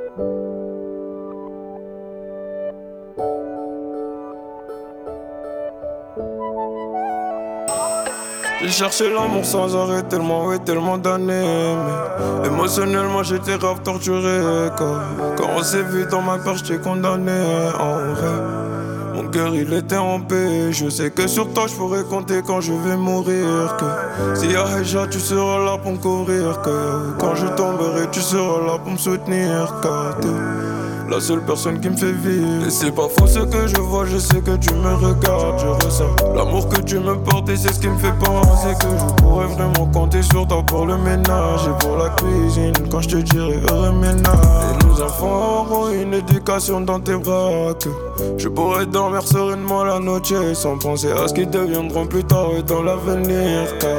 J'ai cherché l'amour sans arrêt, tellement, oui, tellement d'années. Mais émotionnellement, j'étais grave torturé. Quand on s'est vu dans ma peur, j'étais condamné. En vrai, mon cœur il était en paix. Je sais que sur toi, je pourrais compter quand je vais mourir. Que si y'a Heja, tu seras là pour me couvrir. Que quand je tomberai, tu seras là pour me soutenir. Car t'es la seule personne qui me fait vivre. Et c'est pas faux ce que je vois, je sais que tu me regardes. Je ressens l'amour que tu me portes et c'est ce qui me fait penser que je pourrais vraiment compter sur toi pour le ménage et pour la cuisine. Quand je te dirai heureux ménage. Et nos enfants auront une éducation dans tes bras. Que je pourrais dormir sereinement la nuit sans penser à ce qu'ils deviendront plus tard et dans l'avenir. Car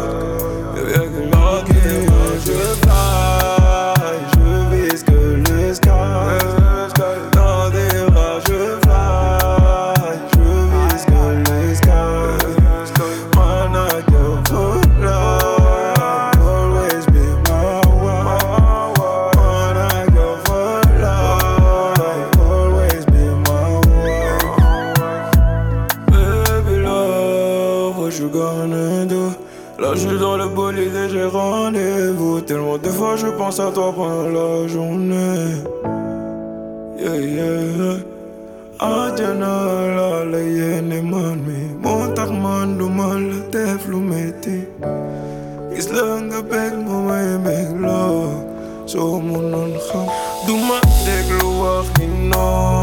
je fly, je vise que le sky. Dans des bras je fly, je vise que le sky. Man, I give good love, always be my wife. Man, I give good love, always be my wife. Baby love, what you gonna do? Là je suis dans le bolide et j'ai rendez-vous. Tellement de fois je pense à toi pendant la journée. Yeah, yeah. Adjana la la yene man mi montak man du mal def lu metti. Gis la nga beg mo may beg lo. So mu non xam du ma déglu wax ni non.